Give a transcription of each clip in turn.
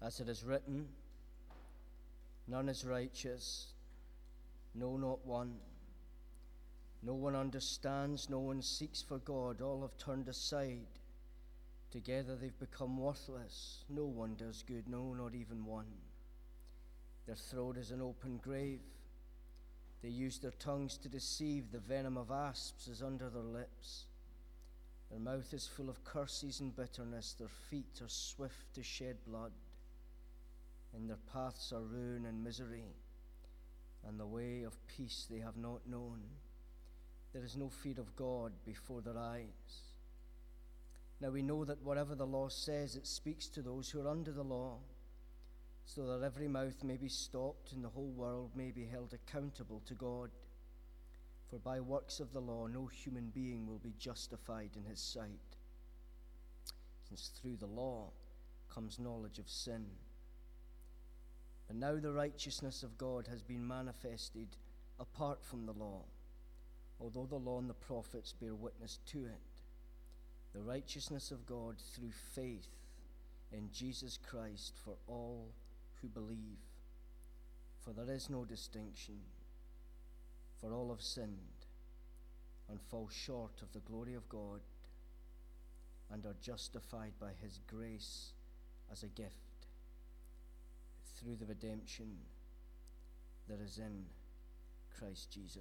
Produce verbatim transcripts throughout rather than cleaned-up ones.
As it is written, none is righteous, no, not one. No one understands, no one seeks for God. All have turned aside. Together they've become worthless. No one does good, no, not even one. Their throat is an open grave. They use their tongues to deceive. The venom of asps is under their lips. Their mouth is full of curses and bitterness. Their feet are swift to shed blood. In their paths are ruin and misery, and the way of peace they have not known. There is no fear of God before their eyes. Now we know that whatever the law says, it speaks to those who are under the law, so that every mouth may be stopped and the whole world may be held accountable to God. For by works of the law no human being will be justified in his sight, since through the law comes knowledge of sin. But now the righteousness of God has been manifested apart from the law, although the law and the prophets bear witness to it. The righteousness of God through faith in Jesus Christ for all who believe. For there is no distinction, for all have sinned and fall short of the glory of God and are justified by his grace as a gift through the redemption that is in Christ Jesus.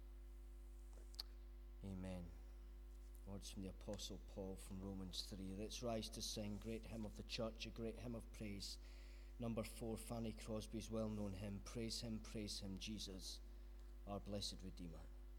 Amen. Words from the Apostle Paul from Romans three. Let's rise to sing Great Hymn of the Church, a great hymn of praise. Number four, Fanny Crosby's well-known hymn, Praise Him, Praise Him, Jesus, our blessed Redeemer.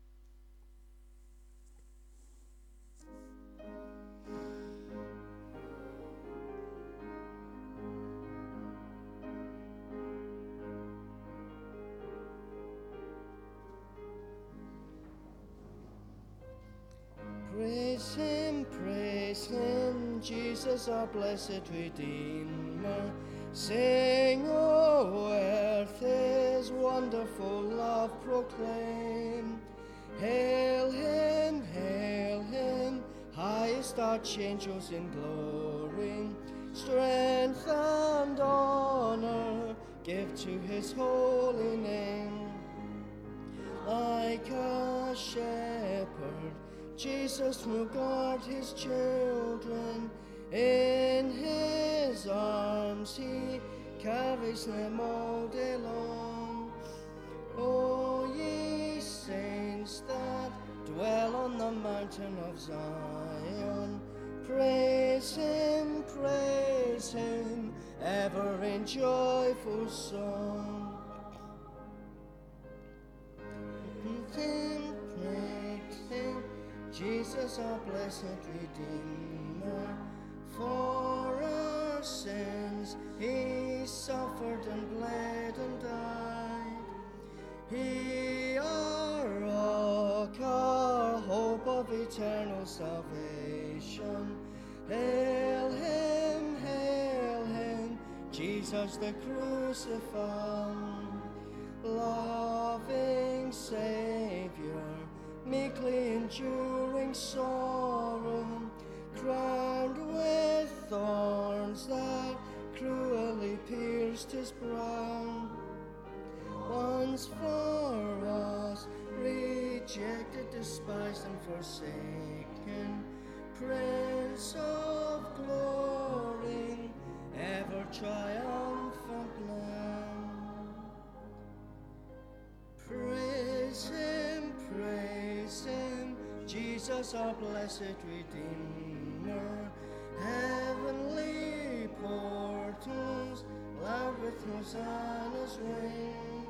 Praise him, praise him, Jesus our blessed Redeemer. Sing, O earth, his wonderful love proclaim. Hail him, hail him, highest archangels in glory. Strength and honor give to his holy name. Like a shepherd, Jesus will guard his children. In his arms he carries them all day long. O ye saints that dwell on the mountain of Zion, praise him, praise him, ever in joyful song. Him, praise him, Jesus our blessed Redeemer. For our sins he suffered and bled and died. He our rock, our hope of eternal salvation. Hail him, hail him, Jesus the crucified. Loving Savior, meekly enduring sorrow, crowned with thorns that cruelly pierced his brow. Once for us, rejected, despised, and forsaken, Prince of glory, ever triumphant now. Praise him, praise him, Jesus our blessed Redeemer. Heavenly portals loud with Hosanna's ring.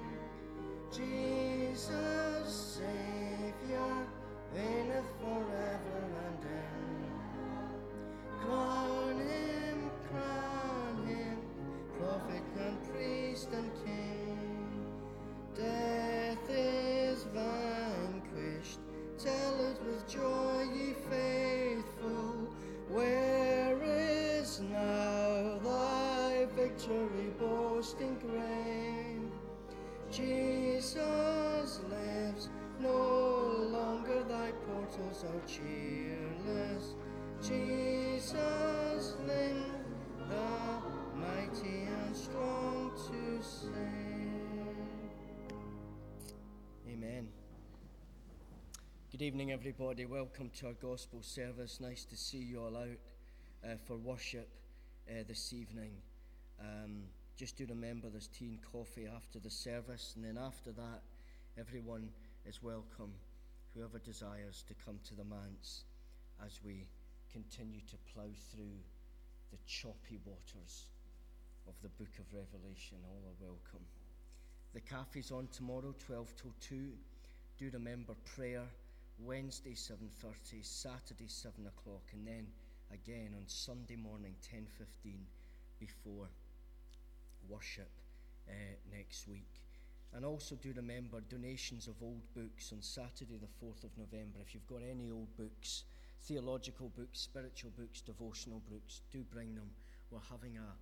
Jesus, Savior, reigneth forever and ever. Crown him, crown him, prophet and priest and king. Death is vanquished, tell it with joy, ye faithful. Where is now thy victory boasting grave? Jesus lives, no longer thy portals are cheerless. Jesus lives, the mighty and Good evening, everybody. Welcome to our gospel service. Nice to see you all out uh, for worship uh, this evening. Um, just do remember there's tea and coffee after the service, and then after that, everyone is welcome, whoever desires, to come to the manse as we continue to plough through the choppy waters of the book of Revelation. All are welcome. The cafe's on tomorrow, twelve till two. Do remember prayer. Wednesday seven thirty, Saturday seven o'clock, and then again on Sunday morning ten fifteen before worship uh, next week. And also do remember donations of old books on Saturday the fourth of November. If you've got any old books, theological books, spiritual books, devotional books, do bring them. We're having a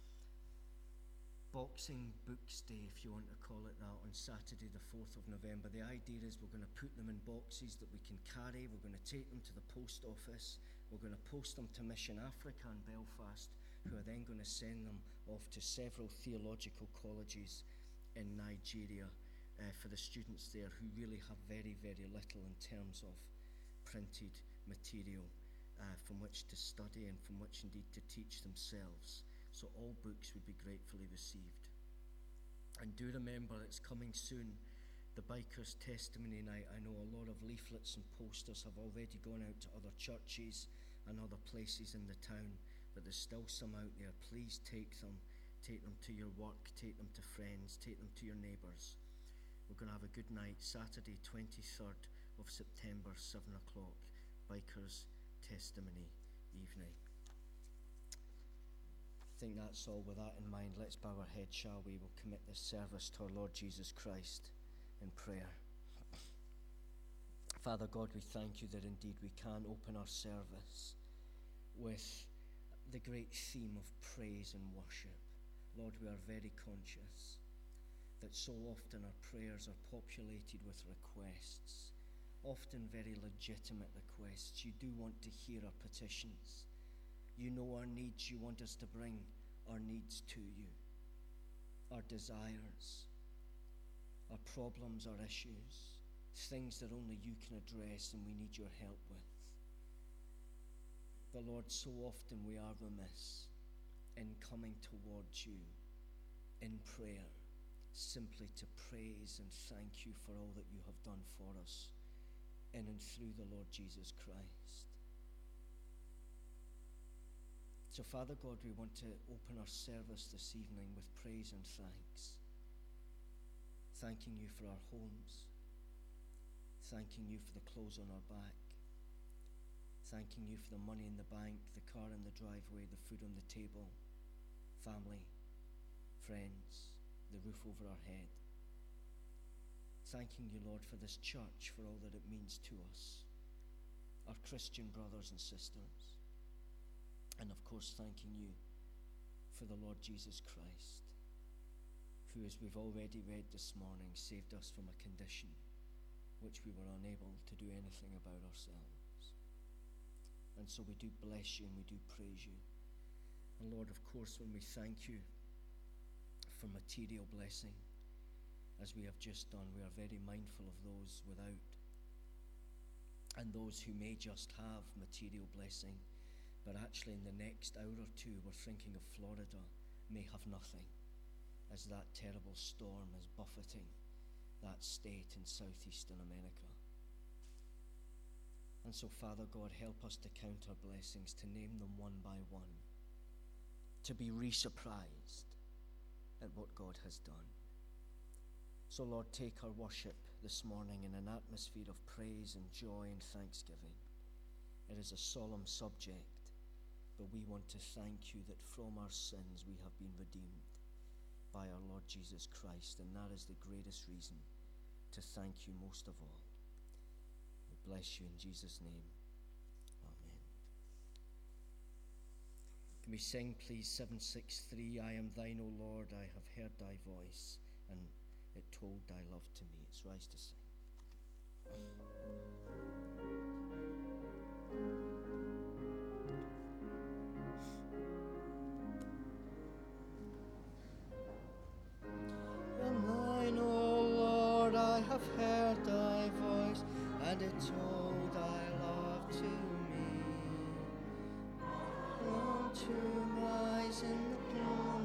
Boxing Books Day, if you want to call it that, on Saturday the fourth of November. The idea is we're going to put them in boxes that we can carry. We're going to take them to the post office. We're going to post them to Mission Africa in Belfast, who are then going to send them off to several theological colleges in Nigeria uh, for the students there who really have very, very little in terms of printed material uh, from which to study and from which indeed to teach themselves. So all books would be gratefully received. And do remember it's coming soon, the Bikers Testimony Night. I know a lot of leaflets and posters have already gone out to other churches and other places in the town, but there's still some out there. Please take them. Take them to your work, take them to friends, take them to your neighbours. We're going to have a good night, Saturday twenty-third of September, seven o'clock, Bikers Testimony evening. I think that's all. With that in mind, let's bow our heads, shall we? We'll commit this service to our Lord Jesus Christ in prayer. Father God, we thank you that indeed we can open our service with the great theme of praise and worship. Lord, we are very conscious that so often our prayers are populated with requests, often very legitimate requests. You do want to hear our petitions. You know our needs. You want us to bring our needs to you, our desires, our problems, our issues, things that only you can address and we need your help with. But Lord, so often we are remiss in coming towards you in prayer, simply to praise and thank you for all that you have done for us in and through the Lord Jesus Christ. So, Father God, we want to open our service this evening with praise and thanks. Thanking you for our homes. Thanking you for the clothes on our back. Thanking you for the money in the bank, the car in the driveway, the food on the table, family, friends, the roof over our head. Thanking you, Lord, for this church, for all that it means to us, our Christian brothers and sisters. And of course, thanking you for the Lord Jesus Christ, who, as we've already read this morning, saved us from a condition which we were unable to do anything about ourselves. And so we do bless you and we do praise you. And Lord, of course, when we thank you for material blessing, as we have just done, we are very mindful of those without and those who may just have material blessing, but actually in the next hour or two, we're thinking of Florida, may have nothing, as that terrible storm is buffeting that state in southeastern America. And so, Father God, help us to count our blessings, to name them one by one, to be re-surprised at what God has done. So, Lord, take our worship this morning in an atmosphere of praise and joy and thanksgiving. It is a solemn subject, but we want to thank you that from our sins we have been redeemed by our Lord Jesus Christ, and that is the greatest reason to thank you most of all. We bless you in Jesus' name. Amen. Can we sing, please, seven six three, I am thine, O Lord, I have heard thy voice, and it told thy love to me. It's rise to sing. And thine, O Lord, I have heard thy voice, and it told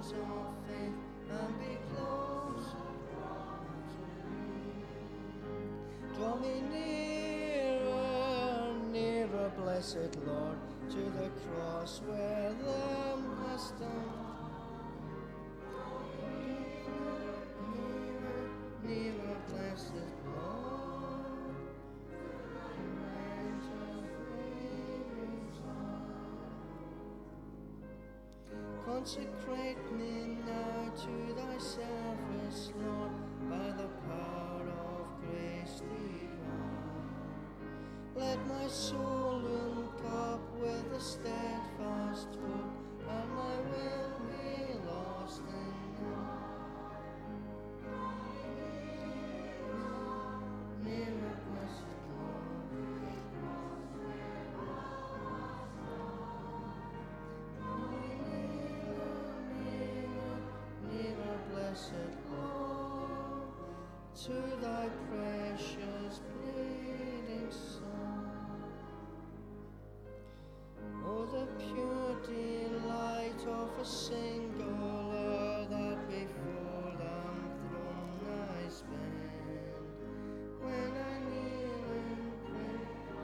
depths of faith and be closer to me. Draw me nearer, nearer, blessed Lord, to the cross where thou hast done. Nearer, blessed Lord, consecrate me now to thy service, Lord, by the power of grace divine. Let my soul link up with the steadfast hope, and my will be lost in thee. Nearer, blessed Lord, nearer, blessed Lord, to thy precious bleeding Son. Oh, the pure delight of a single hour that before thy throne I spend, when I kneel and pray.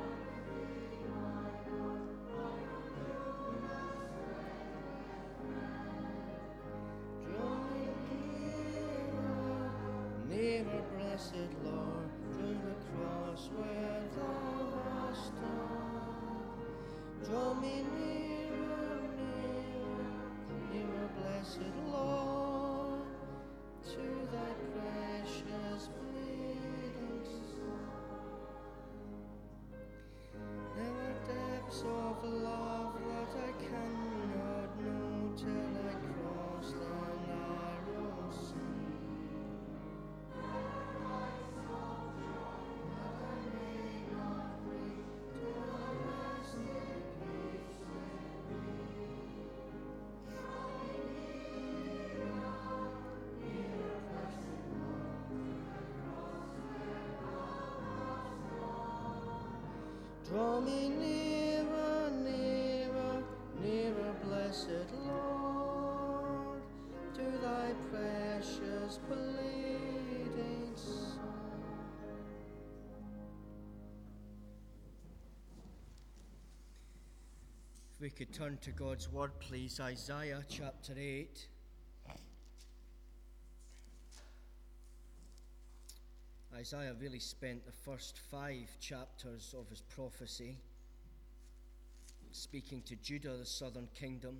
Draw me nearer, nearer, blessed Lord, to the cross where thou hast done. Draw me nearer, nearer, nearer, blessed Lord, to thy precious bleeding Son. There are depths of love that I cannot know till I cross the narrow sea. That I may not reach to the resting peace with thee. Nearer, blessed Lord, draw me nearer, nearer, nearer, blessed Lord, to thy precious bleeding Son. If we could turn to God's word, please, Isaiah chapter eight. Isaiah really spent the first five chapters of his prophecy speaking to Judah, the southern kingdom,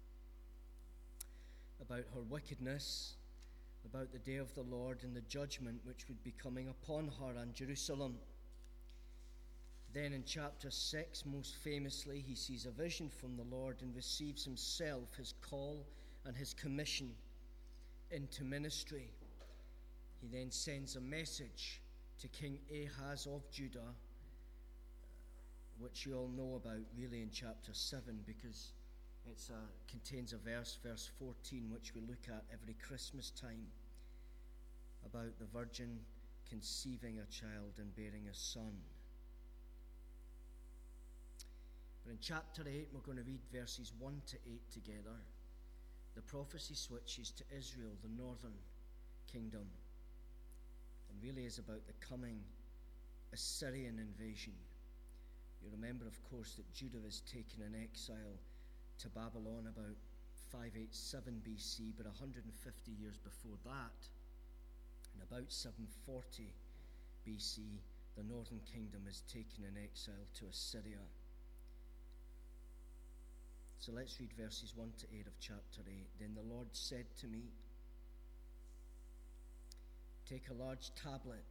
about her wickedness, about the day of the Lord and the judgment which would be coming upon her and Jerusalem. Then in chapter six, most famously, he sees a vision from the Lord and receives himself his call and his commission into ministry. He then sends a message to King Ahaz of Judah, which you all know about really in chapter seven, because it contains a verse, verse fourteen, which we look at every Christmas time, about the virgin conceiving a child and bearing a son. But in chapter eight, we're going to read verses one to eight together. The prophecy switches to Israel, the northern kingdom, and really is about the coming Assyrian invasion. You remember, of course, that Judah is taken in exile to Babylon about five eighty-seven B C, but one hundred fifty years before that, in about seven forty B C, the northern kingdom is taken in exile to Assyria. So let's read verses one to eight of chapter eight. Then the Lord said to me, take a large tablet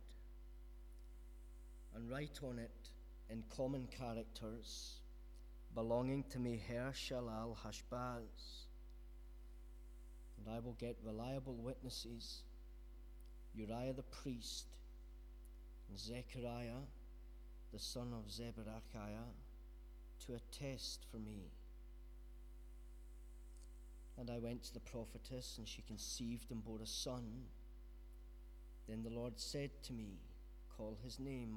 and write on it in common characters, belonging to Maher-shalal-hash-baz, and I will get reliable witnesses, Uriah the priest, and Zechariah the son of Zeberechiah, to attest for me. And I went to the prophetess, and she conceived and bore a son. Then the Lord said to me, call his name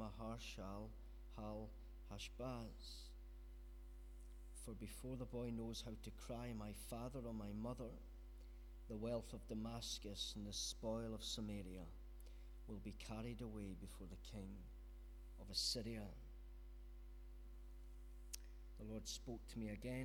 Maher-shalal-hash-baz, for before the boy knows how to cry, my father or my mother, the wealth of Damascus and the spoil of Samaria will be carried away before the king of Assyria. The Lord spoke to me again.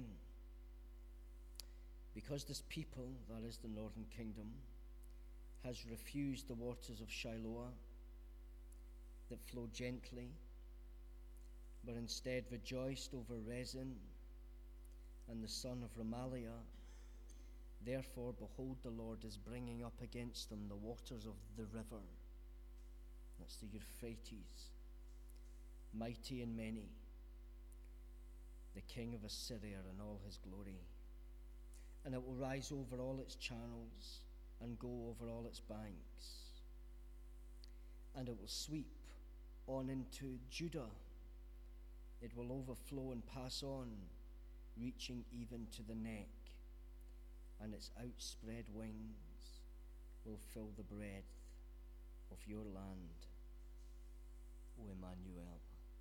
Because this people, that is the northern kingdom, has refused the waters of Shiloah that flow gently, but instead rejoiced over Rezin and the son of Remaliah, therefore, behold, the Lord is bringing up against them the waters of the river, that's the Euphrates, mighty and many, the king of Assyria in all his glory. And it will rise over all its channels and go over all its banks. And it will sweep on into Judah. It will overflow and pass on, reaching even to the neck. And its outspread wings will fill the breadth of your land, O Emmanuel.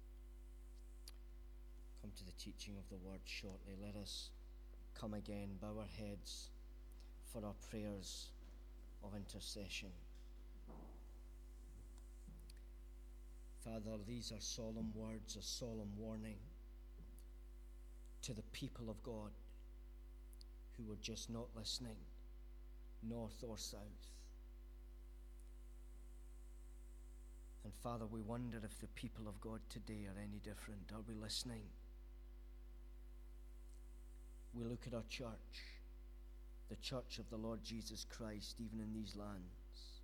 Come to the teaching of the word shortly. Let us come again, bow our heads for our prayers of intercession. Father, these are solemn words, a solemn warning to the people of God who were just not listening, north or south. And Father, we wonder if the people of God today are any different. Are we listening? We look at our church, the church of the Lord Jesus Christ, even in these lands.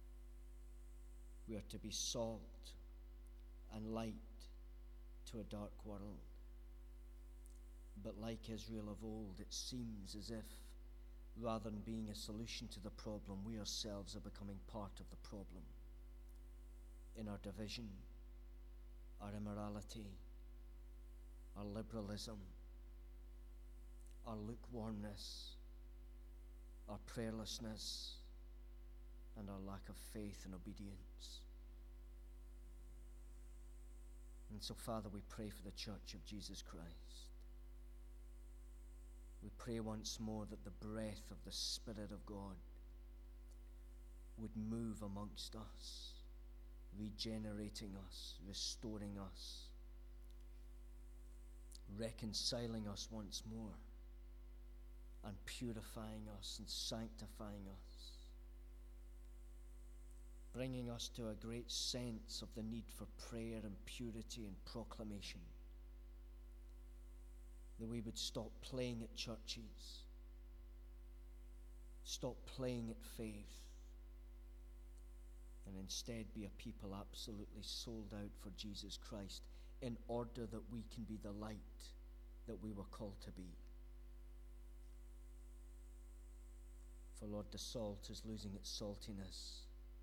We are to be salt and light to a dark world. But like Israel of old, it seems as if rather than being a solution to the problem, we ourselves are becoming part of the problem. In our division, our immorality, our liberalism, our lukewarmness, our prayerlessness, and our lack of faith and obedience. And so, Father, we pray for the church of Jesus Christ. We pray once more that the breath of the Spirit of God would move amongst us, regenerating us, restoring us, reconciling us once more, and purifying us and sanctifying us, bringing us to a great sense of the need for prayer and purity and proclamation, that we would stop playing at churches, stop playing at faith, and instead be a people absolutely sold out for Jesus Christ, in order that we can be the light that we were called to be. For Lord, the salt is losing its saltiness.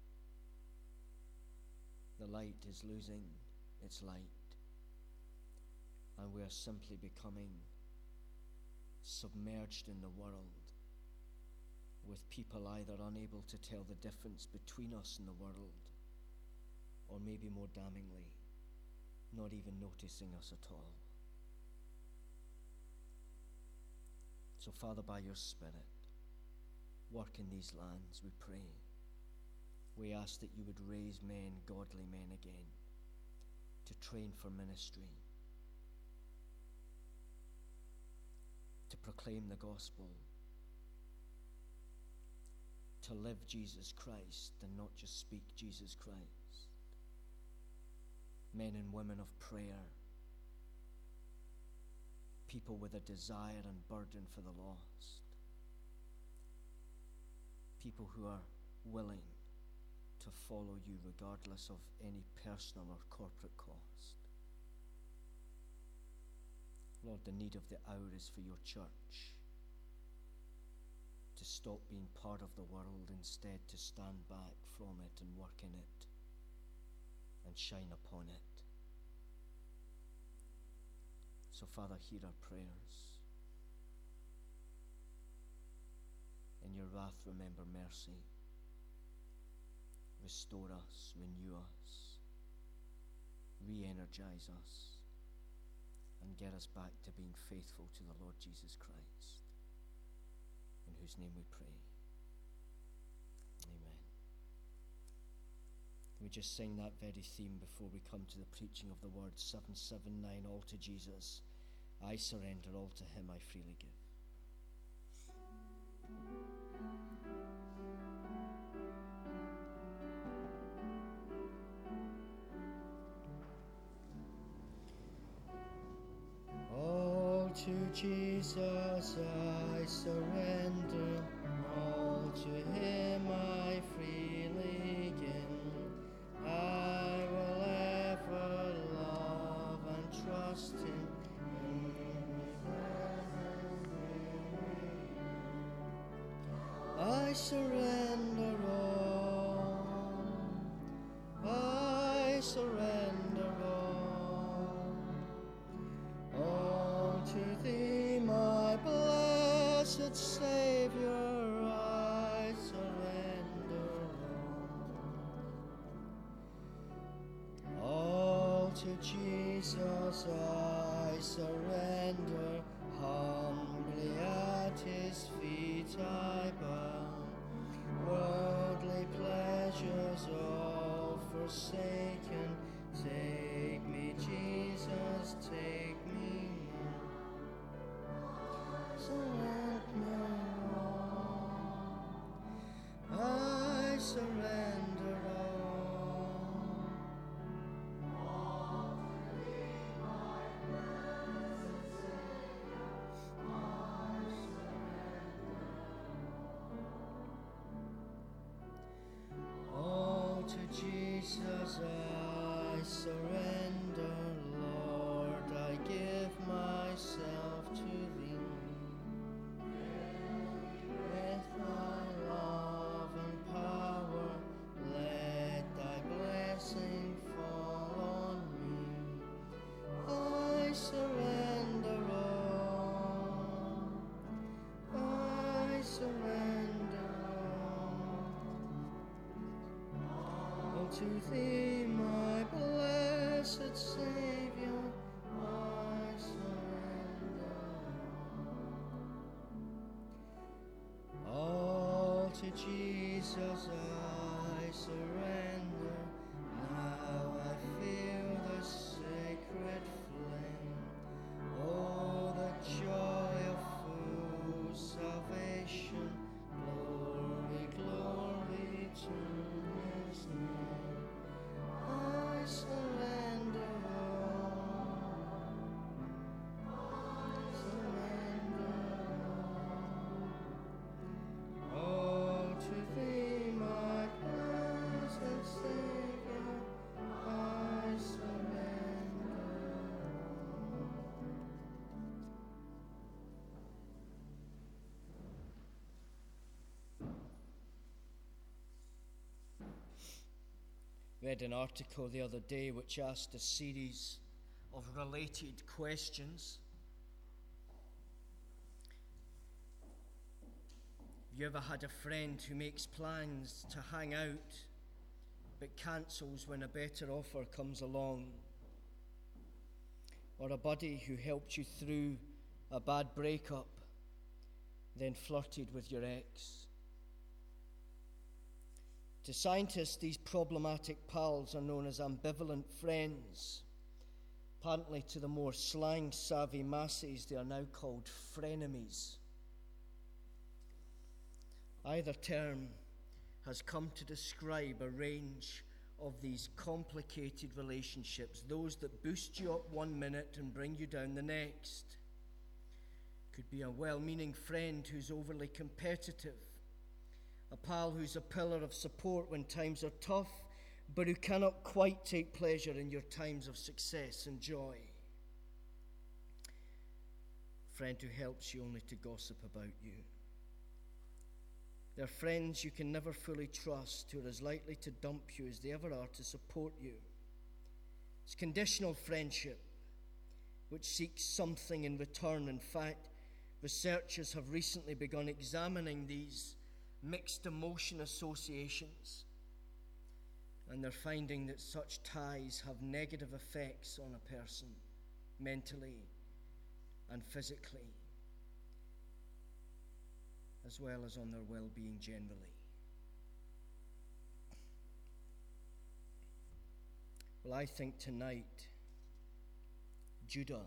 The light is losing its light. And we are simply becoming submerged in the world, with people either unable to tell the difference between us and the world, or maybe more damningly, not even noticing us at all. So, Father, by your Spirit, work in these lands, we pray. We ask that you would raise men, godly men again, to train for ministry, to proclaim the gospel, to live Jesus Christ and not just speak Jesus Christ. Men and women of prayer, people with a desire and burden for the lost, people who are willing to follow you regardless of any personal or corporate cost. Lord, the need of the hour is for your church to stop being part of the world, instead to stand back from it and work in it and shine upon it. So, Father, hear our prayers. In your wrath, remember mercy. Restore us, renew us, re-energize us, and get us back to being faithful to the Lord Jesus Christ, in whose name we pray. We just sing that very theme before we come to the preaching of the word. seven seven nine, all to Jesus I surrender, all to him I freely give. All to Jesus I surrender, all to him I freely give. I will ever love and trust him. I surrender all, I surrender all, all to thee, my blessed Saviour, I surrender all. All to Jesus I surrender, humbly at his feet I bow. Worldly pleasures all forsaken, take me, Jesus, take me now. Surrender all, I surrender all. All to thee, my blessed Savior, I surrender. All to Jesus I surrender, Lord, I give myself to thee. With thy love and power, let thy blessing fall on me. I surrender all, I surrender all. All to thee, my blessed Saviour, I surrender. All to Jesus I surrender. Now I feel the sacred flame. Oh, the joy of full salvation. Glory, glory to his name. I surrender all, I surrender all. All to thee, my blessed Saviour, I surrender all. Read an article the other day which asked a series of related questions. Have you ever had a friend who makes plans to hang out but cancels when a better offer comes along? Or a buddy who helped you through a bad breakup, then flirted with your ex? To scientists, these problematic pals are known as ambivalent friends. Apparently, to the more slang-savvy masses, they are now called frenemies. Either term has come to describe a range of these complicated relationships, those that boost you up one minute and bring you down the next. Could be a well-meaning friend who's overly competitive, a pal who's a pillar of support when times are tough, but who cannot quite take pleasure in your times of success and joy. A friend who helps you only to gossip about you. They're friends you can never fully trust, who are as likely to dump you as they ever are to support you. It's conditional friendship, which seeks something in return. In fact, researchers have recently begun examining these mixed emotion associations, and they're finding that such ties have negative effects on a person, mentally and physically, as well as on their well-being generally. Well, I think tonight Judah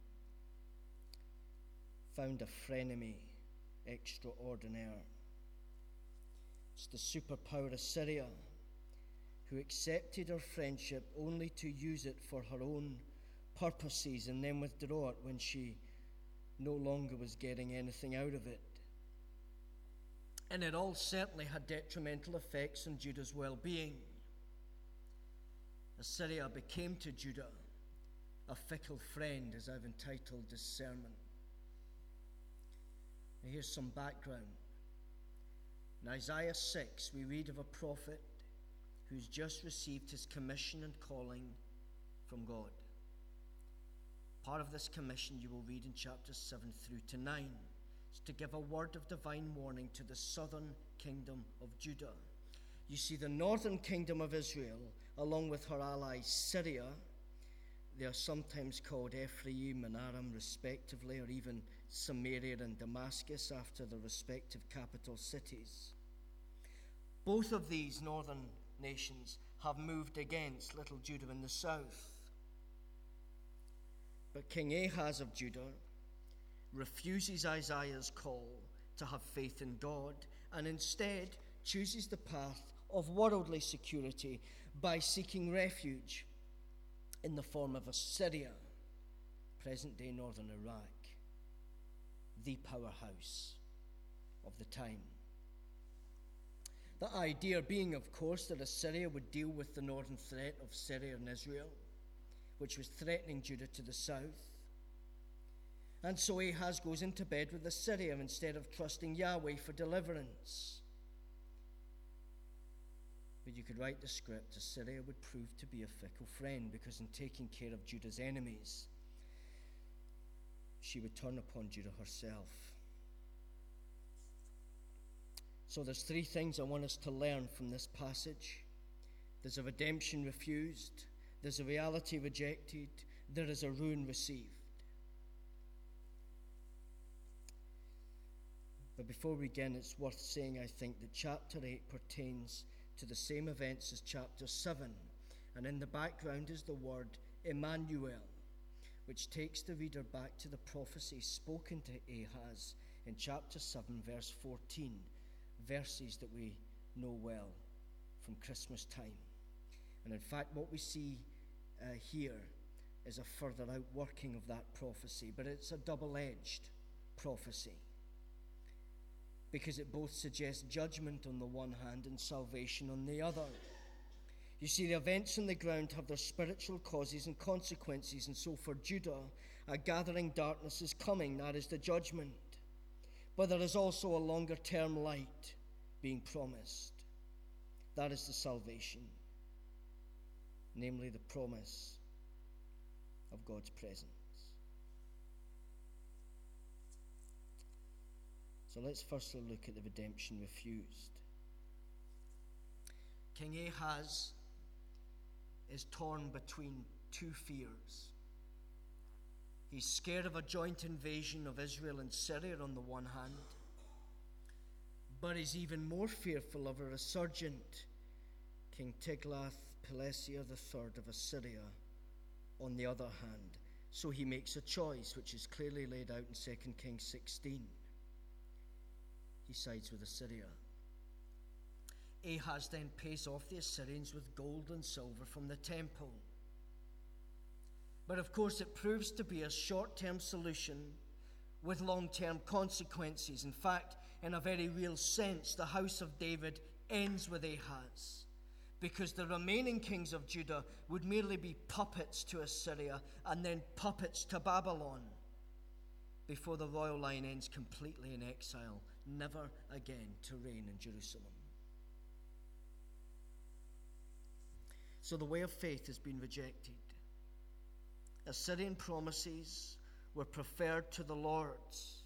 found a frenemy extraordinaire. It's the superpower Assyria, who accepted her friendship only to use it for her own purposes and then withdraw it when she no longer was getting anything out of it. And it all certainly had detrimental effects on Judah's well-being. Assyria became to Judah a fickle friend, as I've entitled this sermon. Now here's some background. In Isaiah six, we read of a prophet who's just received his commission and calling from God. Part of this commission you will read in chapters seven through to nine. It's to give a word of divine warning to the southern kingdom of Judah. You see, the northern kingdom of Israel, along with her ally Syria, they are sometimes called Ephraim and Aram respectively, or even Samaria and Damascus after their respective capital cities. Both of these northern nations have moved against little Judah in the south. But King Ahaz of Judah refuses Isaiah's call to have faith in God and instead chooses the path of worldly security by seeking refuge in the form of Assyria, present-day northern Iraq, the powerhouse of the time. The idea being, of course, that Assyria would deal with the northern threat of Syria and Israel, which was threatening Judah to the south. And so Ahaz goes into bed with Assyria instead of trusting Yahweh for deliverance. But you could write the script, Assyria would prove to be a fickle friend, because in taking care of Judah's enemies, she would turn upon Judah herself. So there's three things I want us to learn from this passage. There's a redemption refused, there's a reality rejected, there is a ruin received. But before we begin, it's worth saying, I think, that chapter eight pertains to the same events as chapter seven. And in the background is the word Emmanuel, which takes the reader back to the prophecy spoken to Ahaz in chapter seven, verse fourteen, verses that we know well from Christmas time. And in fact, what we see uh, here is a further outworking of that prophecy, but it's a double-edged prophecy, because it both suggests judgment on the one hand and salvation on the other. You see, the events on the ground have their spiritual causes and consequences, and so for Judah, a gathering darkness is coming, that is the judgment. But there is also a longer-term light being promised. That is the salvation, namely the promise of God's presence. So let's firstly look at the redemption refused. King Ahaz is torn between two fears. He's scared of a joint invasion of Israel and Syria on the one hand, but he's even more fearful of a resurgent King Tiglath-Pileser the third of Assyria on the other hand. So he makes a choice, which is clearly laid out in Second Kings sixteen. He sides with Assyria. Ahaz then pays off the Assyrians with gold and silver from the temple. But of course it proves to be a short-term solution with long-term consequences. In fact, in a very real sense, the house of David ends with Ahaz, because the remaining kings of Judah would merely be puppets to Assyria and then puppets to Babylon before the royal line ends completely in exile, never again to reign in Jerusalem. So the way of faith has been rejected. Assyrian promises were preferred to the Lord's.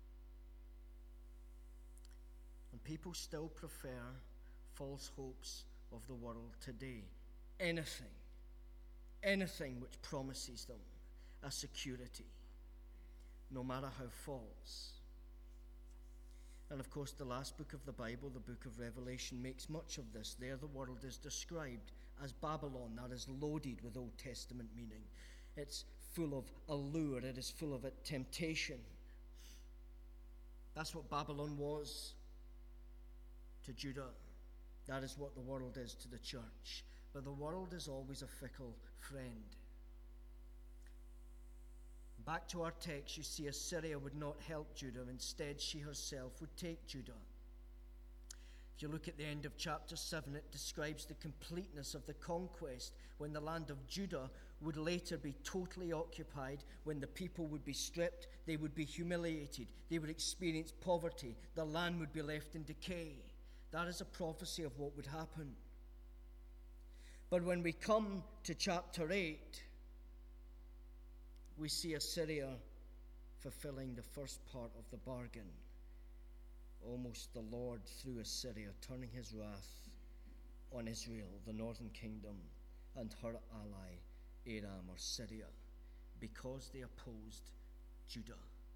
And people still prefer false hopes of the world today. Anything, anything which promises them a security, no matter how false. And of course, the last book of the Bible, the book of Revelation, makes much of this. There the world is described as Babylon, that is loaded with Old Testament meaning. It's full of allure. It is full of temptation. That's what Babylon was to Judah. That is what the world is to the church. But the world is always a fickle friend. Back to our text, you see Assyria would not help Judah. Instead, she herself would take Judah. If you look at the end of chapter seven, it describes the completeness of the conquest, when the land of Judah would later be totally occupied, when the people would be stripped, they would be humiliated, they would experience poverty, the land would be left in decay. That is a prophecy of what would happen. But when we come to chapter eight, we see Assyria fulfilling the first part of the bargain. Almost the Lord, through Assyria, turning his wrath on Israel, the northern kingdom, and her ally, Aram or Syria, because they opposed Judah.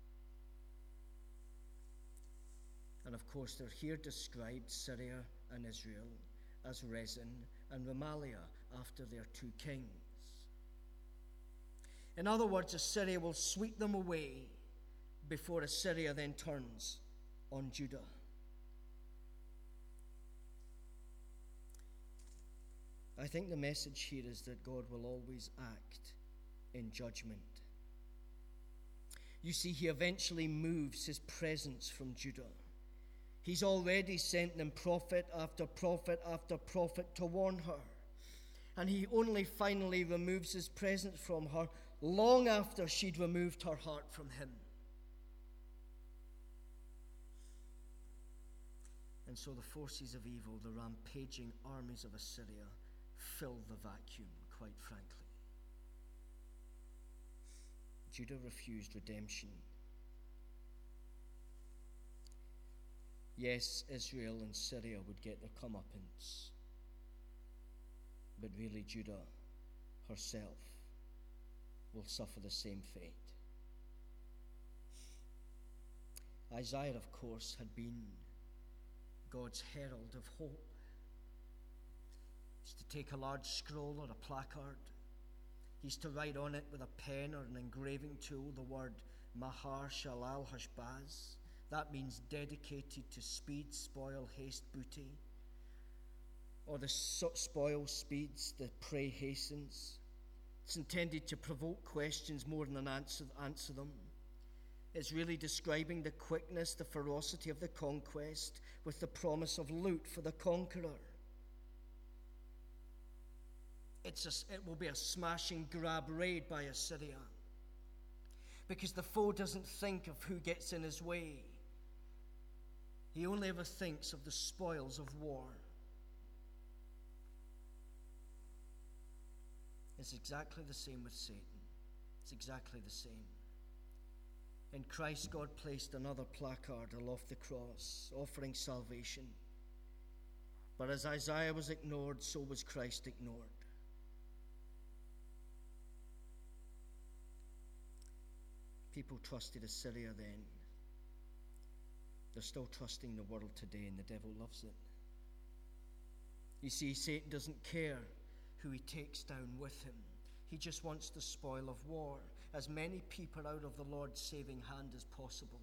And of course, they're here described, Syria and Israel, as Rezin and Remaliah, after their two kings. In other words, Assyria will sweep them away before Assyria then turns on Judah. I think the message here is that God will always act in judgment. You see, he eventually moves his presence from Judah. He's already sent them prophet after prophet after prophet to warn her. And he only finally removes his presence from her long after she'd removed her heart from him. And so the forces of evil, the rampaging armies of Assyria, fill the vacuum, quite frankly. Judah refused redemption. Yes, Israel and Syria would get their comeuppance, but really Judah herself will suffer the same fate. Isaiah, of course, had been God's herald of hope. He's to take a large scroll or a placard. He's to write on it with a pen or an engraving tool the word Mahar Shalal Hashbaz. That means dedicated to speed, spoil, haste, booty. Or the spoil speeds, the prey hastens. It's intended to provoke questions more than answer, answer them. It's really describing the quickness, the ferocity of the conquest with the promise of loot for the conqueror. It's a, it will be a smashing grab raid by Assyria, because the foe doesn't think of who gets in his way. He only ever thinks of the spoils of war. It's exactly the same with Satan. It's exactly the same. In Christ, God placed another placard aloft the cross, offering salvation. But as Isaiah was ignored, so was Christ ignored. People trusted Assyria then. They're still trusting the world today, and the devil loves it. You see, Satan doesn't care who he takes down with him. He just wants the spoil of war, as many people out of the Lord's saving hand as possible.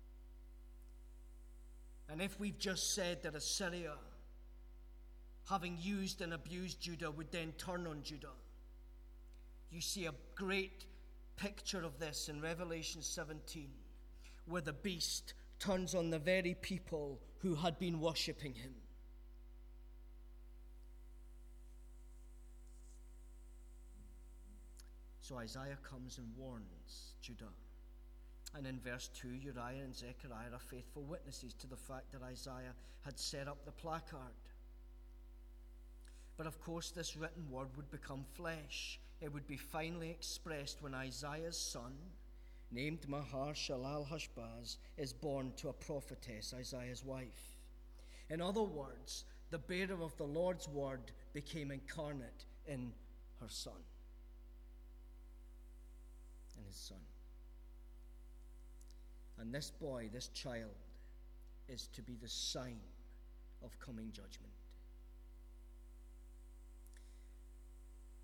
And if we've just said that Assyria, having used and abused Judah, would then turn on Judah, you see a great picture of this in Revelation seventeen, where the beast turns on the very people who had been worshipping him. So Isaiah comes and warns Judah. And in verse two, Uriah and Zechariah are faithful witnesses to the fact that Isaiah had set up the placard. But of course, this written word would become flesh. It would be finally expressed when Isaiah's son, named Mahar Shalal Hashbaz, is born to a prophetess, Isaiah's wife. In other words, the bearer of the Lord's word became incarnate in her son. In his son. And this boy, this child, is to be the sign of coming judgment.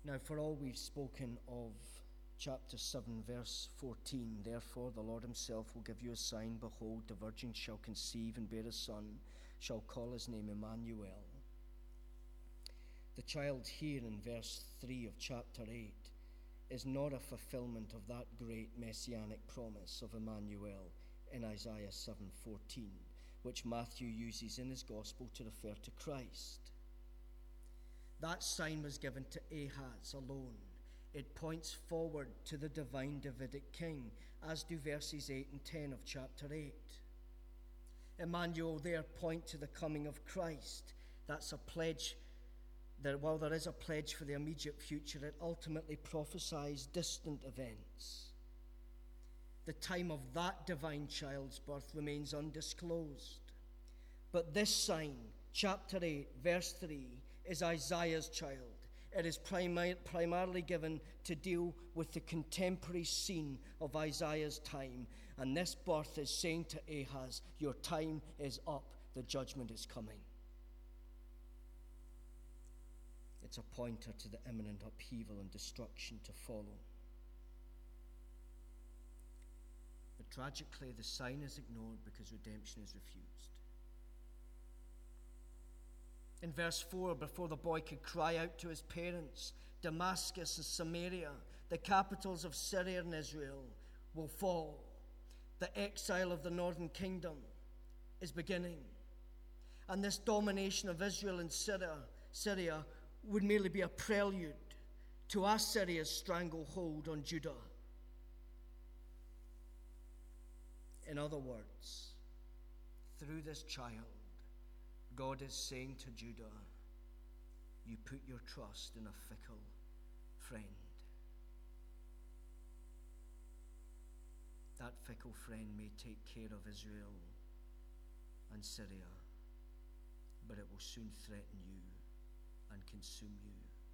Now, for all we've spoken of chapter seven, verse fourteen, therefore the Lord himself will give you a sign. Behold, the virgin shall conceive and bear a son, shall call his name Emmanuel. The child here in verse three of chapter eight is not a fulfillment of that great messianic promise of Emmanuel in Isaiah seven fourteen, which Matthew uses in his gospel to refer to Christ. That sign was given to Ahaz alone. It points forward to the divine Davidic king, as do verses eight and ten of chapter eight. Emmanuel there point to the coming of Christ. That's a pledge that while there is a pledge for the immediate future, it ultimately prophesies distant events. The time of that divine child's birth remains undisclosed. But this sign, chapter eight, verse three, is Isaiah's child. It is primi- primarily given to deal with the contemporary scene of Isaiah's time. And this birth is saying to Ahaz, your time is up, the judgment is coming. It's a pointer to the imminent upheaval and destruction to follow. But tragically, the sign is ignored because redemption is refused. In verse four, before the boy could cry out to his parents, Damascus and Samaria, the capitals of Syria and Israel, will fall. The exile of the northern kingdom is beginning. And this domination of Israel and Syria, Syria would merely be a prelude to Assyria's stranglehold on Judah. In other words, through this child, God is saying to Judah, you put your trust in a fickle friend. That fickle friend may take care of Israel and Syria, but it will soon threaten you and consume you.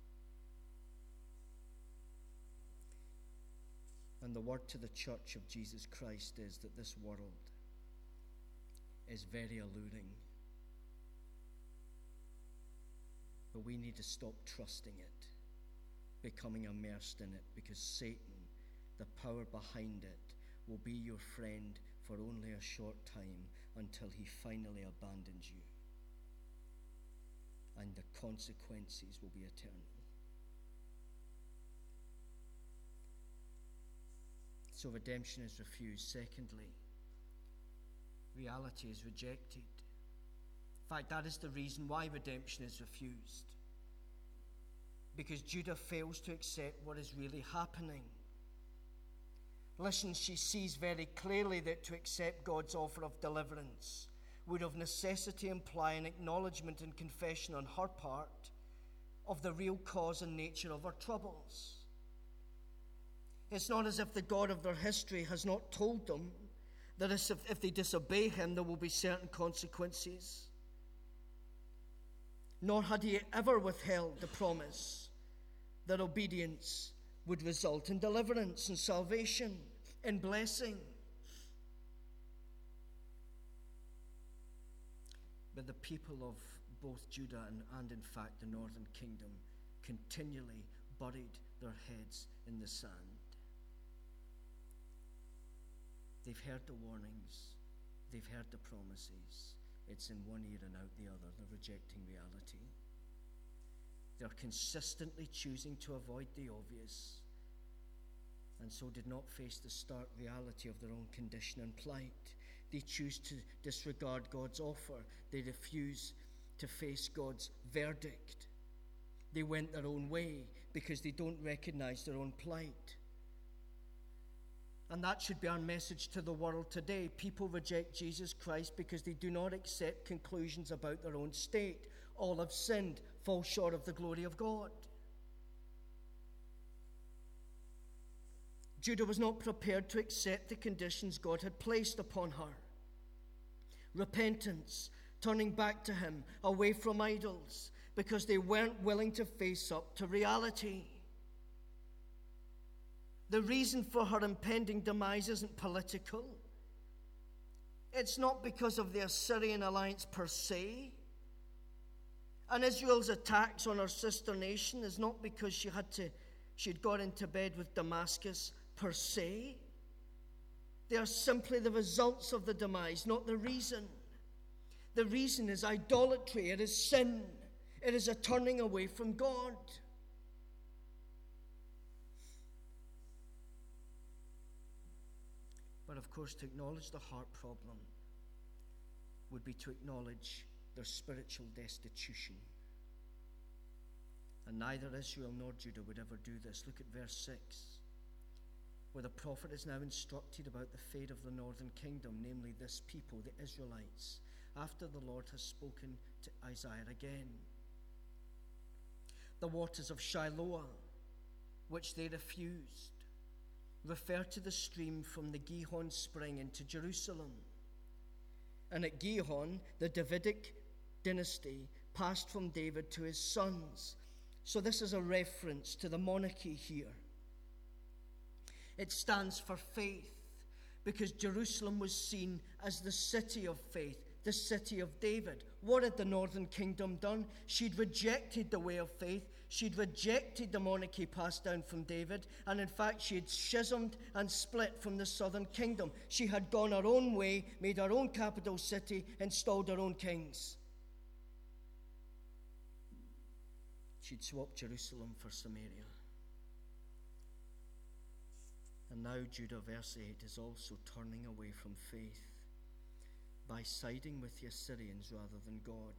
And the word to the church of Jesus Christ is that this world is very alluring. But we need to stop trusting it, becoming immersed in it, because Satan, the power behind it, will be your friend for only a short time until he finally abandons you. And the consequences will be eternal. So redemption is refused. Secondly, reality is rejected. In fact, that is the reason why redemption is refused. Because Judah fails to accept what is really happening. Listen, she sees very clearly that to accept God's offer of deliverance would of necessity imply an acknowledgement and confession on her part of the real cause and nature of her troubles. It's not as if the God of their history has not told them that if they disobey him, there will be certain consequences. Nor had he ever withheld the promise that obedience would result in deliverance and salvation and blessing. But the people of both Judah and, and in fact the northern kingdom continually buried their heads in the sand. They've heard the warnings, they've heard the promises. It's in one ear and out the other. They're rejecting reality. They're consistently choosing to avoid the obvious, and so did not face the stark reality of their own condition and plight. They choose to disregard God's offer. They refuse to face God's verdict. They went their own way because they don't recognize their own plight. And that should be our message to the world today. People reject Jesus Christ because they do not accept conclusions about their own state. All have sinned, fall short of the glory of God. Judah was not prepared to accept the conditions God had placed upon her. Repentance, turning back to him, away from idols, because they weren't willing to face up to reality. The reason for her impending demise isn't political. It's not because of the Assyrian alliance per se. And Israel's attacks on her sister nation is not because she had to, she'd got into bed with Damascus per se. They are simply the results of the demise, not the reason. The reason is idolatry. It is sin. It is a turning away from God. But of course, to acknowledge the heart problem would be to acknowledge their spiritual destitution. And neither Israel nor Judah would ever do this. Look at verse six, where the prophet is now instructed about the fate of the northern kingdom, namely this people, the Israelites, after the Lord has spoken to Isaiah again. The waters of Shiloah, which they refused, refer to the stream from the Gihon spring into Jerusalem. And at Gihon, the Davidic dynasty passed from David to his sons. So this is a reference to the monarchy here. It stands for faith, because Jerusalem was seen as the city of faith, the city of David. What had the northern kingdom done? She'd rejected the way of faith. She'd rejected the monarchy passed down from David. And in fact, she had schismed and split from the southern kingdom. She had gone her own way, made her own capital city, installed her own kings. She'd swapped Jerusalem for Samaria. And now Judah, verse eight, is also turning away from faith by siding with the Assyrians rather than God.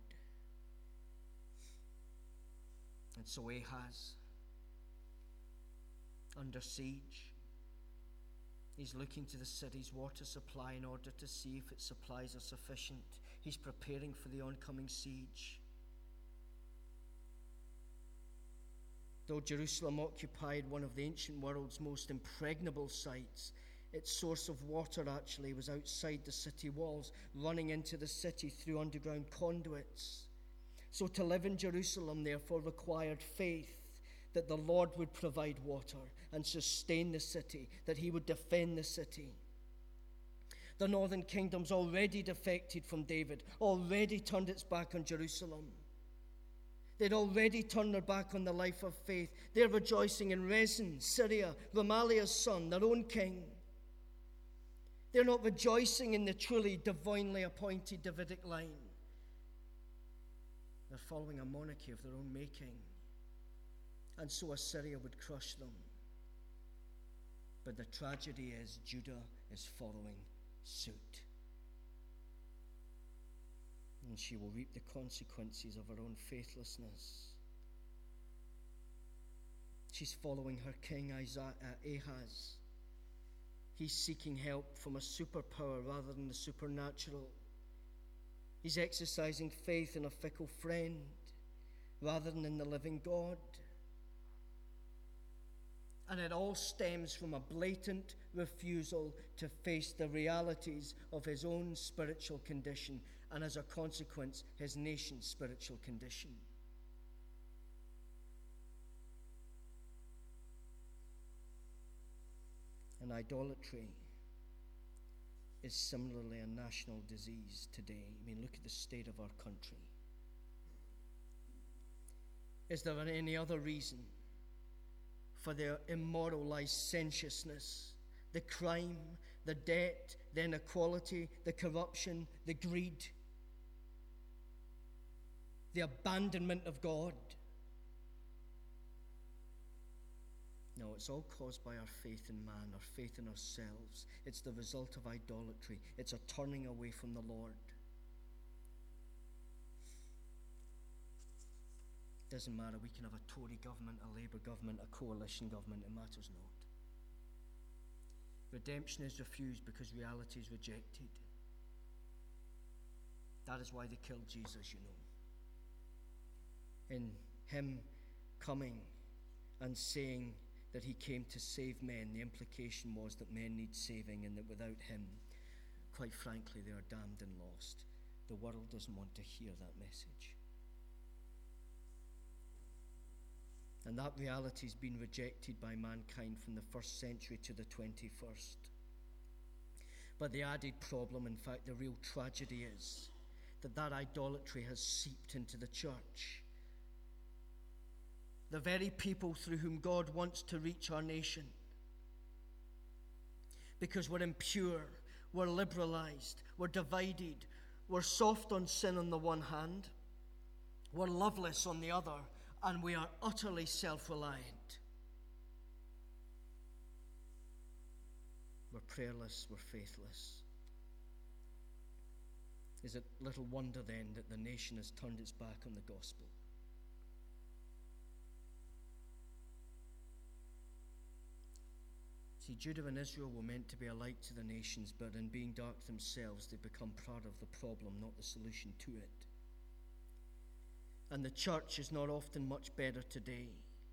And so Ahaz, under siege, he's looking to the city's water supply in order to see if its supplies are sufficient. He's preparing for the oncoming siege. Though Jerusalem occupied one of the ancient world's most impregnable sites, its source of water actually was outside the city walls, running into the city through underground conduits. So to live in Jerusalem, therefore, required faith that the Lord would provide water and sustain the city, that he would defend the city. The northern kingdom's already defected from David, already turned its back on Jerusalem. They'd already turned their back on the life of faith. They're rejoicing in Rezin, Syria, Remaliah's son, their own king. They're not rejoicing in the truly divinely appointed Davidic line. They're following a monarchy of their own making. And so Assyria would crush them. But the tragedy is Judah is following suit. And she will reap the consequences of her own faithlessness. She's following her king Ahaz. He's seeking help from a superpower rather than the supernatural. He's exercising faith in a fickle friend rather than in the living God. And it all stems from a blatant refusal to face the realities of his own spiritual condition, and as a consequence, his nation's spiritual condition. And idolatry is similarly a national disease today. I mean, look at the state of our country. Is there any other reason for the immoral licentiousness, the crime, the debt, the inequality, the corruption, the greed, the abandonment of God? No, it's all caused by our faith in man, our faith in ourselves. It's the result of idolatry. It's a turning away from the Lord. Doesn't matter, we can have a Tory government, a Labour government, a coalition government, it matters not. Redemption is refused because reality is rejected. That is why they killed Jesus, you know. In him coming and saying that he came to save men, the implication was that men need saving and that without him, quite frankly, they are damned and lost. The world doesn't want to hear that message. And that reality has been rejected by mankind from the first century to the twenty-first. But the added problem, in fact, the real tragedy is that that idolatry has seeped into the church. The very people through whom God wants to reach our nation. Because we're impure, we're liberalized, we're divided, we're soft on sin on the one hand, we're loveless on the other, and we are utterly self-reliant. We're prayerless, we're faithless. Is it little wonder then that the nation has turned its back on the gospel? See, Judah and Israel were meant to be a light to the nations, but in being dark themselves, they become part of the problem, not the solution to it. And the church is not often much better today.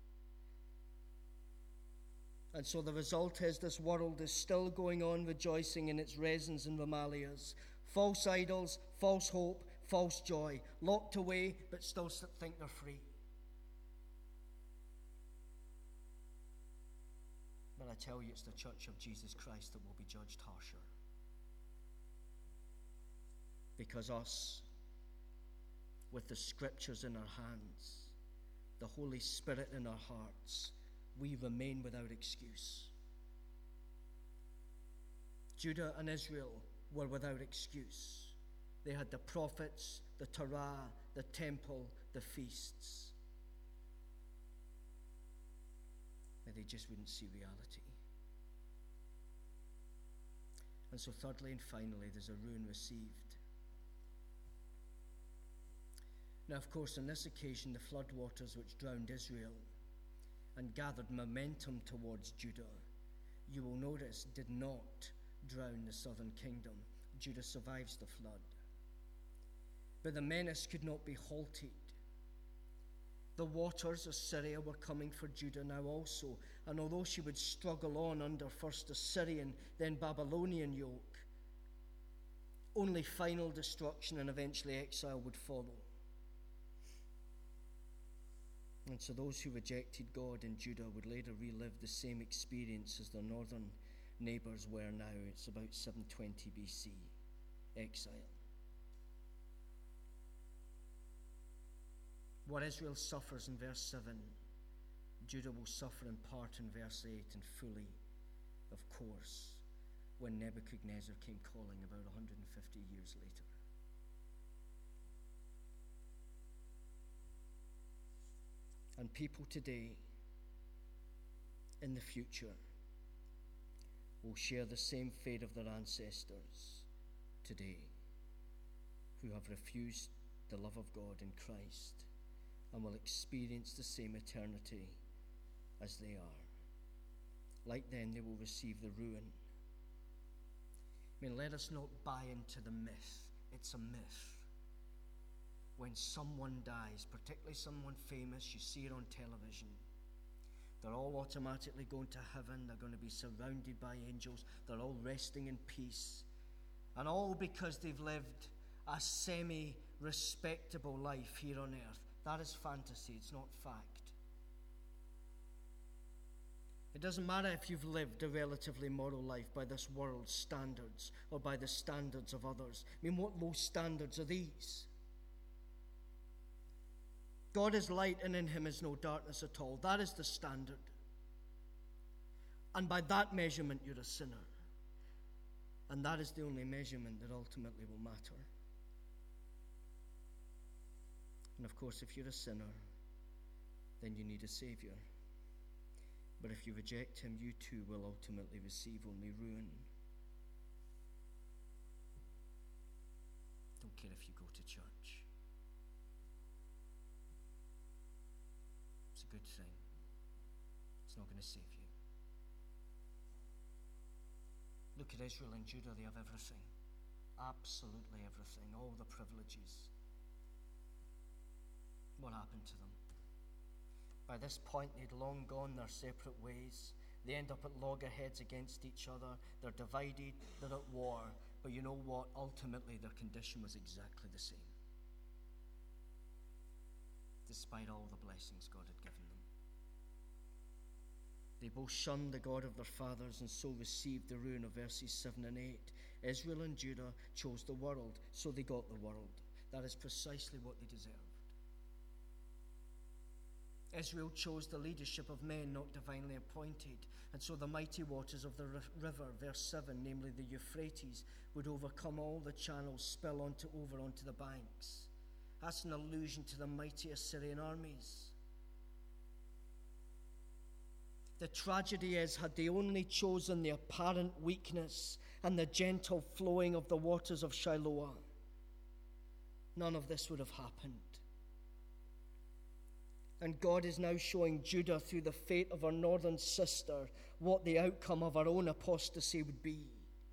And so the result is this world is still going on rejoicing in its resins and romalias, false idols, false hope, false joy, locked away but still think they're free. But I tell you, it's the church of Jesus Christ that will be judged harsher. Because us, with the scriptures in our hands, the Holy Spirit in our hearts, we remain without excuse. Judah and Israel were without excuse. They had the prophets, the Torah, the temple, the feasts. But they just wouldn't see reality. And so thirdly and finally, there's a ruin received. Now, of course, on this occasion, the floodwaters which drowned Israel and gathered momentum towards Judah, you will notice, did not drown the southern kingdom. Judah survives the flood. But the menace could not be halted. The waters of Syria were coming for Judah now also, and although she would struggle on under first Assyrian, then Babylonian yoke, only final destruction and eventually exile would follow. And so those who rejected God in Judah would later relive the same experience as their northern neighbors were now. It's about seven twenty B C, exile. What Israel suffers in verse seven, Judah will suffer in part in verse eight, and fully, of course, when Nebuchadnezzar came calling about one hundred fifty years later. And people today, in the future, will share the same fate of their ancestors today, who have refused the love of God in Christ, and will experience the same eternity as they are. Like them, they will receive the ruin. I mean, let us not buy into the myth. It's a myth. When someone dies, particularly someone famous, you see it on television, they're all automatically going to heaven, they're going to be surrounded by angels, they're all resting in peace, and all because they've lived a semi-respectable life here on earth. That is fantasy, it's not fact. It doesn't matter if you've lived a relatively moral life by this world's standards or by the standards of others. I mean, what low standards are these? God is light, and in him is no darkness at all. That is the standard. And by that measurement, you're a sinner. And that is the only measurement that ultimately will matter. And of course, if you're a sinner, then you need a Savior. But if you reject him, you too will ultimately receive only ruin. Don't care if you go to church. It's a good thing. It's not going to save you. Look at Israel and Judah. They have everything. Absolutely everything. All the privileges. What happened to them? By this point, they'd long gone their separate ways. They end up at loggerheads against each other. They're divided. They're at war. But you know what? Ultimately, their condition was exactly the same, despite all the blessings God had given them. They both shunned the God of their fathers and so received the ruin of verses seven and eight. Israel and Judah chose the world, so they got the world. That is precisely what they deserved. Israel chose the leadership of men not divinely appointed, and so the mighty waters of the river, verse seven, namely the Euphrates, would overcome all the channels, spill onto over onto the banks. That's an allusion to the mighty Assyrian armies. The tragedy is, had they only chosen the apparent weakness and the gentle flowing of the waters of Shiloah, none of this would have happened. And God is now showing Judah through the fate of her northern sister what the outcome of her own apostasy would be.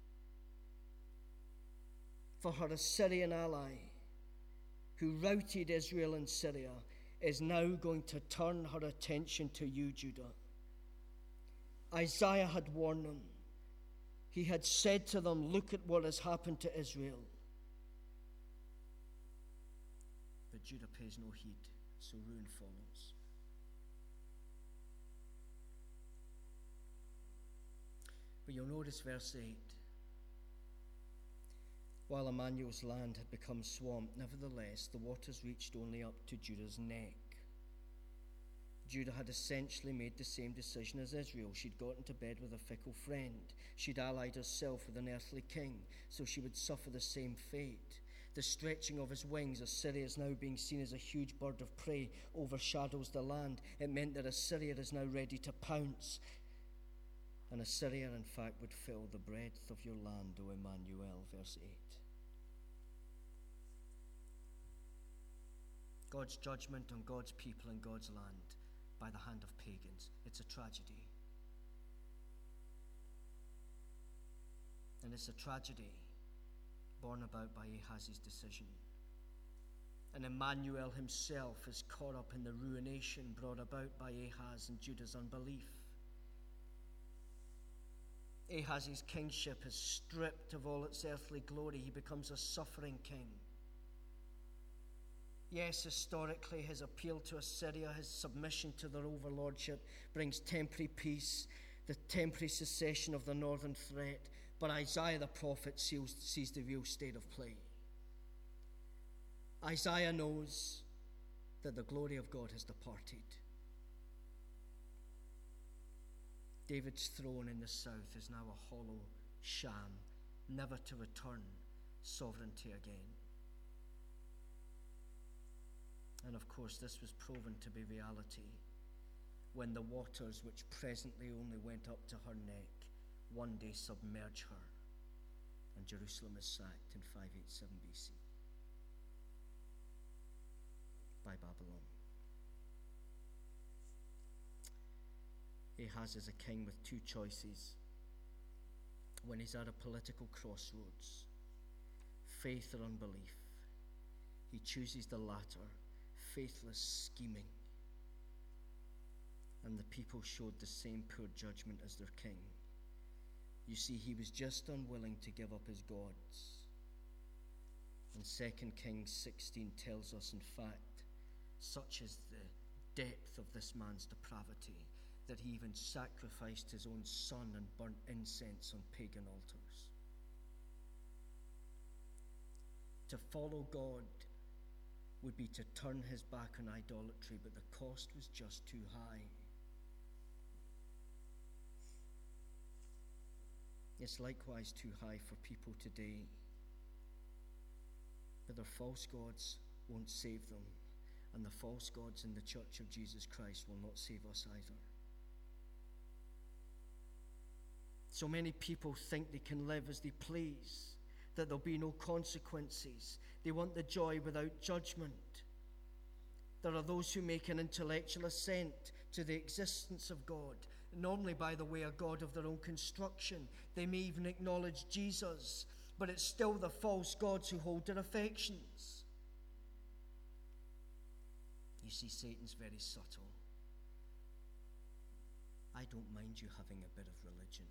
For her Assyrian ally, who routed Israel and Syria, is now going to turn her attention to you, Judah. Isaiah had warned them. He had said to them, look at what has happened to Israel. But Judah pays no heed, so ruin follows. But you'll notice verse eight. While Emmanuel's land had become swamped, nevertheless, the waters reached only up to Judah's neck. Judah had essentially made the same decision as Israel. She'd got into bed with a fickle friend. She'd allied herself with an earthly king, so she would suffer the same fate. The stretching of his wings, Assyria is now being seen as a huge bird of prey, overshadows the land. It meant that Assyria is now ready to pounce. And Assyria, in fact, would fill the breadth of your land, O Emmanuel, verse eight. God's judgment on God's people and God's land by the hand of pagans. It's a tragedy. And it's a tragedy born about by Ahaz's decision. And Emmanuel himself is caught up in the ruination brought about by Ahaz and Judah's unbelief. Ahaz's kingship is stripped of all its earthly glory. He becomes a suffering king. Yes, historically, his appeal to Assyria, his submission to their overlordship, brings temporary peace, the temporary cessation of the northern threat. But Isaiah the prophet sees, sees the real state of play. Isaiah knows that the glory of God has departed. David's throne in the south is now a hollow sham, never to return sovereignty again. And of course, this was proven to be reality when the waters, which presently only went up to her neck, one day submerge her, and Jerusalem is sacked in five eighty-seven B C by Babylon. Ahaz is a king with two choices when he's at a political crossroads: faith or unbelief. He chooses the latter, faithless scheming. And the people showed the same poor judgment as their king. You see, he was just unwilling to give up his gods. And Second Kings sixteen tells us, in fact, such is the depth of this man's depravity, that he even sacrificed his own son and burnt incense on pagan altars. To follow God would be to turn his back on idolatry, but the cost was just too high. It's likewise too high for people today. But their false gods won't save them, and the false gods in the Church of Jesus Christ will not save us either. So many people think they can live as they please, that there'll be no consequences. They want the joy without judgment. There are those who make an intellectual assent to the existence of God, normally, by the way, a God of their own construction. They may even acknowledge Jesus, but it's still the false gods who hold their affections. You see, Satan's very subtle. I don't mind you having a bit of religion,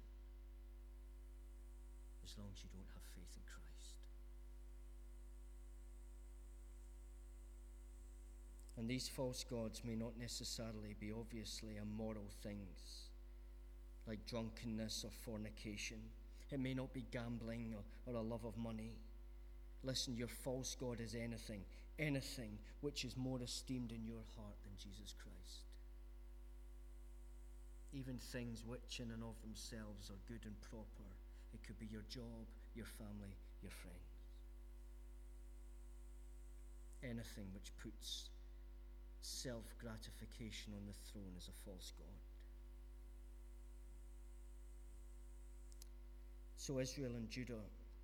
as long as you don't have faith in Christ. And these false gods may not necessarily be obviously immoral things, like drunkenness or fornication. It may not be gambling or, or a love of money. Listen, your false god is anything, anything which is more esteemed in your heart than Jesus Christ. Even things which in and of themselves are good and proper. It could be your job, your family, your friends. Anything which puts self-gratification on the throne is a false god. So Israel and Judah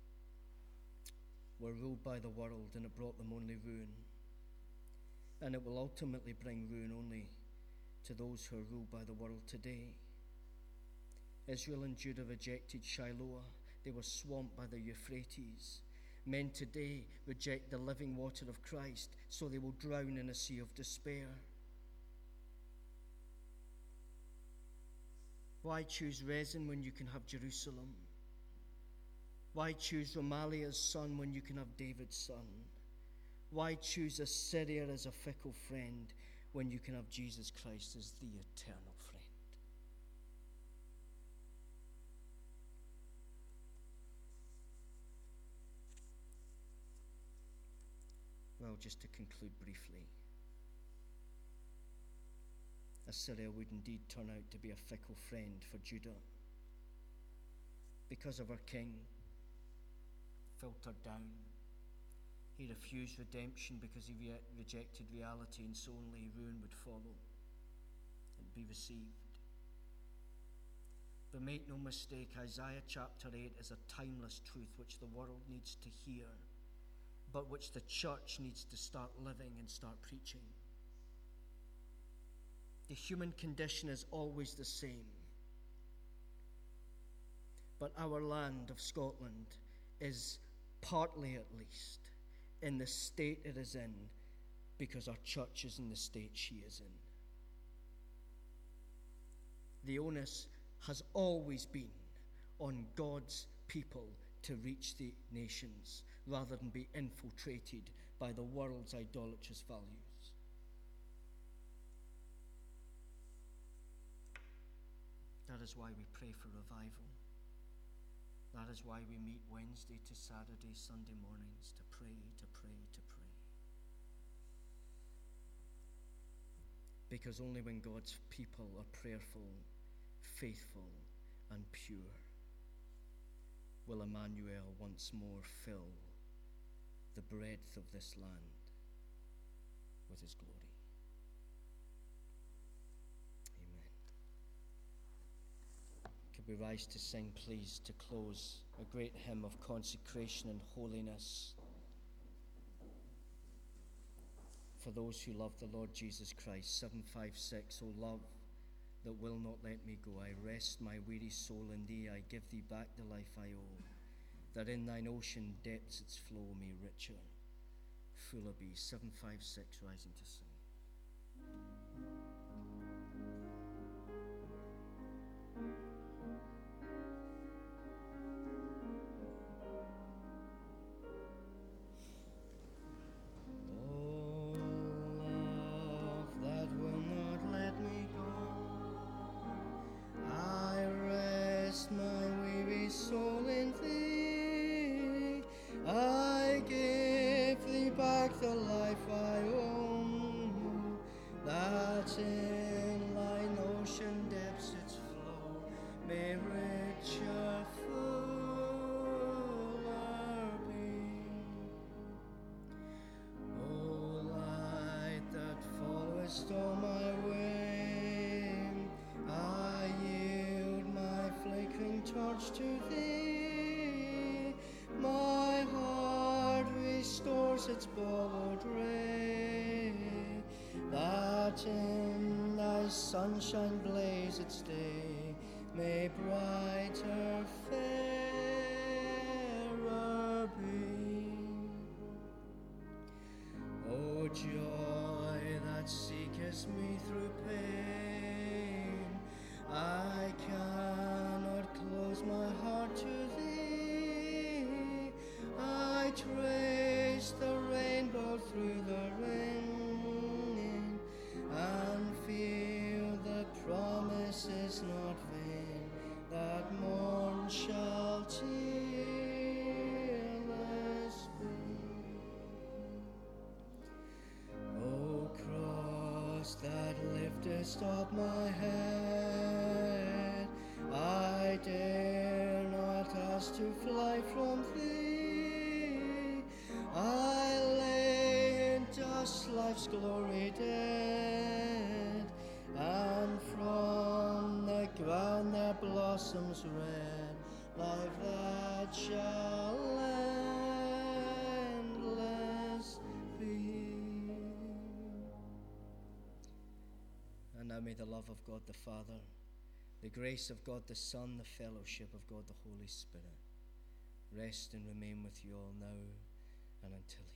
were ruled by the world, and it brought them only ruin. And it will ultimately bring ruin only to those who are ruled by the world today. Israel and Judah rejected Shiloh. They were swamped by the Euphrates. Men today reject the living water of Christ, so they will drown in a sea of despair. Why choose Rezin when you can have Jerusalem? Why choose Ramaliah's son when you can have David's son? Why choose Assyria as a fickle friend when you can have Jesus Christ as the eternal friend? Well, just to conclude briefly, Assyria would indeed turn out to be a fickle friend for Judah because of her king. Filtered down. He refused redemption because he re- rejected reality, and so only ruin would follow and be received. But make no mistake, Isaiah chapter eight is a timeless truth which the world needs to hear, but which the church needs to start living and start preaching. The human condition is always the same, but our land of Scotland is, partly at least, in the state it is in because our church is in the state she is in. The onus has always been on God's people to reach the nations rather than be infiltrated by the world's idolatrous values. That is why we pray for revival. That is why we meet Wednesday to Saturday, Sunday mornings to pray, to pray, to pray. Because only when God's people are prayerful, faithful, and pure will Emmanuel once more fill the breadth of this land with his glory. We rise to sing, please, to close a great hymn of consecration and holiness for those who love the Lord Jesus Christ. seven five six, O love that will not let me go, I rest my weary soul in thee, I give thee back the life I owe, that in thine ocean depths its flow may richer, fuller be. seven five six, rising to sing. All my way, I yield my flickering torch to thee. My heart restores its borrowed ray, that in thy sunshine blaze its day may brighter, fairer be. O joy that seekest me through pain, I cannot close my heart to thee. I trace the rainbow through the rain and feel the promise is not vain, that morn shall tearless be. that liftest up my head, I dare not ask to fly from thee. I lay in dust, life's glory dead, and from the ground there blossoms red life that shall endless be. And now may the love of God the Father, the grace of God the Son, the fellowship of God the Holy Spirit rest and remain with you all now and until